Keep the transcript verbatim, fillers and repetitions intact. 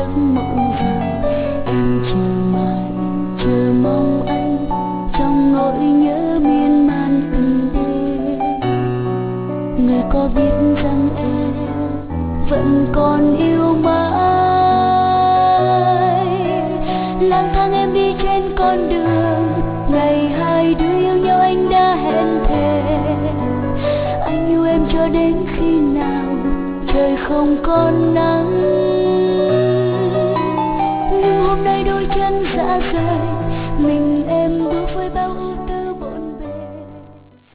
giấc mộng vàng. Em chờ mãi, chờ mong anh trong nỗi nhớ miên man từng đêm. Người có biết rằng em vẫn còn yêu mãi. Lang thang em đi trên con đường, ngày hai đứa yêu nhau anh đã hẹn thề. Anh yêu em cho đến khi nào trời không còn nắng.